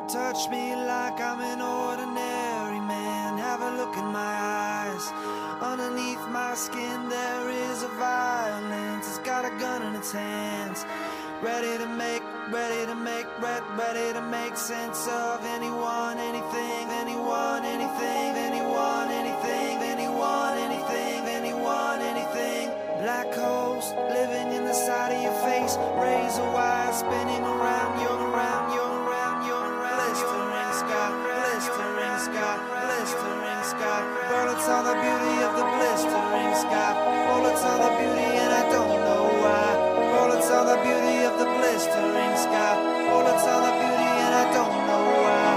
touch me like I'm an ordinary man. Have a look in my eyes. Underneath my skin there is a violence. It's got a gun in its hands, ready to make sense of anyone, anything, anyone, anything, anyone, anything, anyone, anything, anyone, anything. Black holes living in the side of your face, razor wire spinning around you, around you, around you, around. Blistering sky, blistering sky, blistering sky. Bullets on the beauty of the blistering sky. Bullets on the beauty and I don't know why. Bullets on the beauty of the blistering sky. Bullets on the beauty and I don't know why.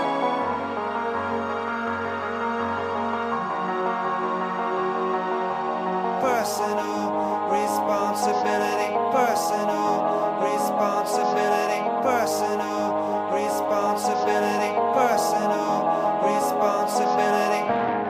Personal responsibility, personal responsibility, personal responsibility, personal responsibility.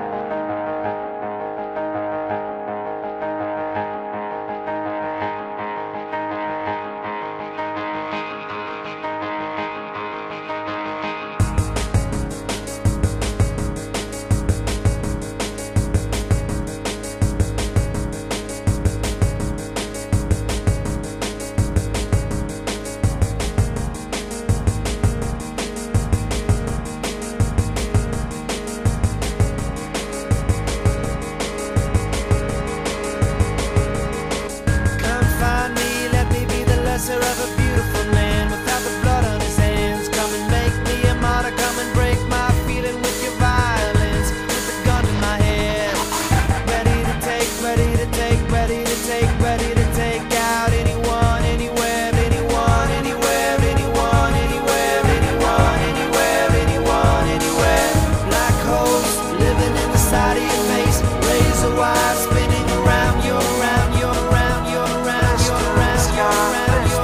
Of a beautiful man without the blood on his hands. Come and make me a martyr, come and break my feeling with your violence. With a gun in my head, ready to take, ready to take, ready to take, ready to take out anyone, anywhere, anyone, anywhere, anyone, anywhere, anyone, anywhere, anyone, anywhere. Black holes living in the side of your face, razor wire spinning around you, around you, around you, around you, around you, around.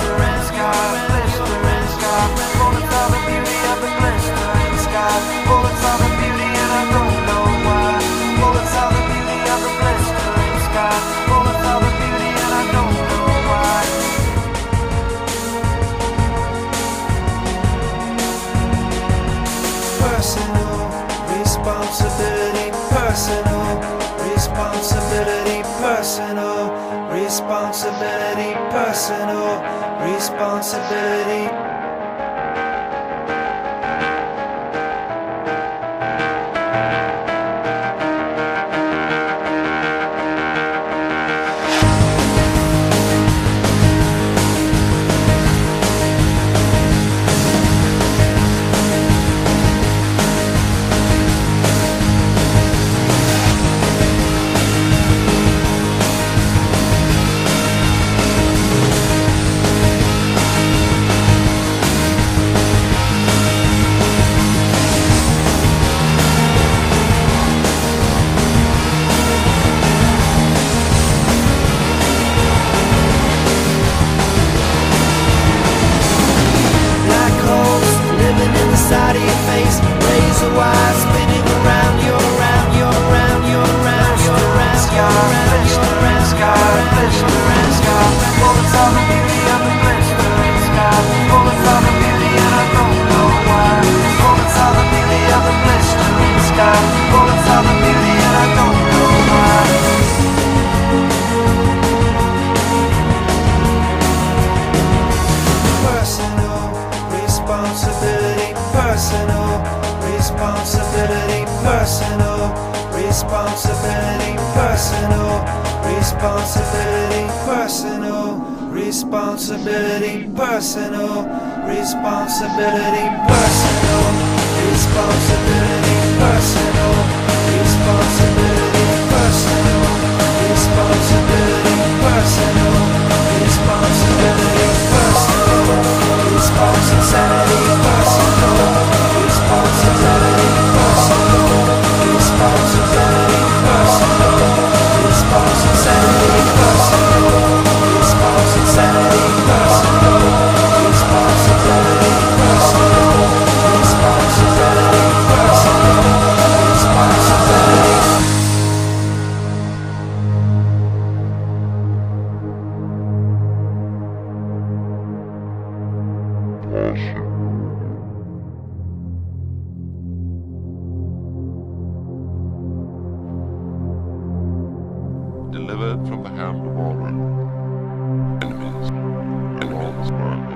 Bullets are the beauty and I don't know why. Bullets are the beauty of the blistering sky. Bullets are the beauty and I don't know why. Personal responsibility, personal responsibility, personal responsibility, personal responsibility. Side of your face, razor wire spinning around you, around you, around you, around you, around you, around you, around you, around you. Bullets on the beauty of the blistering sky. Bullets on the beauty and I don't know why. Bullets on the beauty of the blistering sky. Bullets on the beauty and I don't know why. Personal responsibility, personal responsibility, personal responsibility, personal responsibility, personal responsibility, personal responsibility, personal responsibility, personal responsibility, personal responsibility, personal responsibility, personal responsibility, personal responsibility, personal responsibility, personal responsibility, personal responsibility, personal responsibility, personal responsibility, personal responsibility. Awesome. have the ball with enemies and all the spot.